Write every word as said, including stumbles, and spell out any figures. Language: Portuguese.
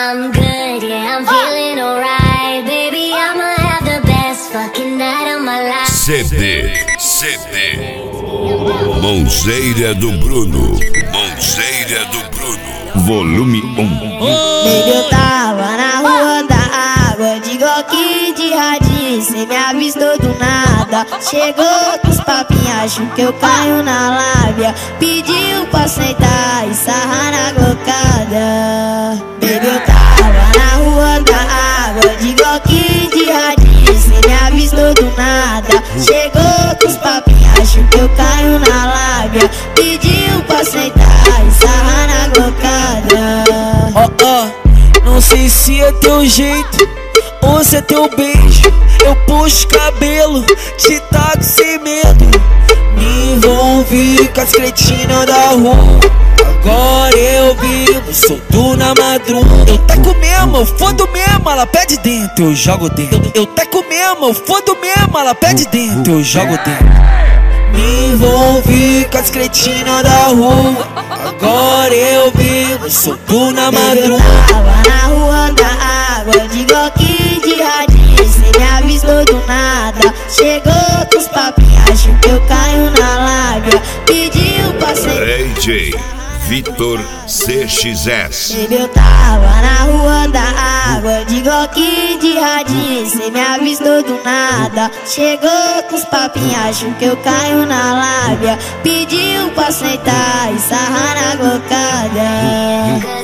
I'm good, yeah, I'm feeling alright. Baby, I'ma have the best fucking night of my life. C D, C D Mãozeira do Bruno, Mãozeira do Bruno, volume um. Baby, eu tava na rua da água, de Glock de radinho, cê me avistou do nada. Chegou com os papinhos, acho que eu caio na lábia. Pediu pra sentar e sarrar na glocada. Baby, eu tava na rua da água, de Glock de radinho, cê me avistou do nada. Chegou com os papinhos, acho que eu caio na lábia. Pediu pra sentar e sarrar na glocada. Ó, ó, não sei se é teu jeito ou se é teu beijo. Eu puxo cabelo, te taco sem medo. Me envolvi com as cretinas da rua. Agora eu vivo solto na madruga. Eu taco mesmo, eu fodo mesmo, ela pede dentro, eu jogo dentro. Eu taco mesmo, eu fodo mesmo, ela pede dentro, eu jogo dentro. Me envolvi com as cretinas da rua. Agora eu vivo solto na madruga. Eu tava na rua da água, de Glock de radinho, cê me avistou do nada. Chegou com os papinhos, acho que eu caio na lábia. Pediu pra sentar. D J Vitor C X S. Baby, eu tava na rua da água, de Glock de radinho, cê me avistou do nada. Chegou com os papinhos, acho que eu caio na lábia. Pediu pra sentar e sarrar na glocada.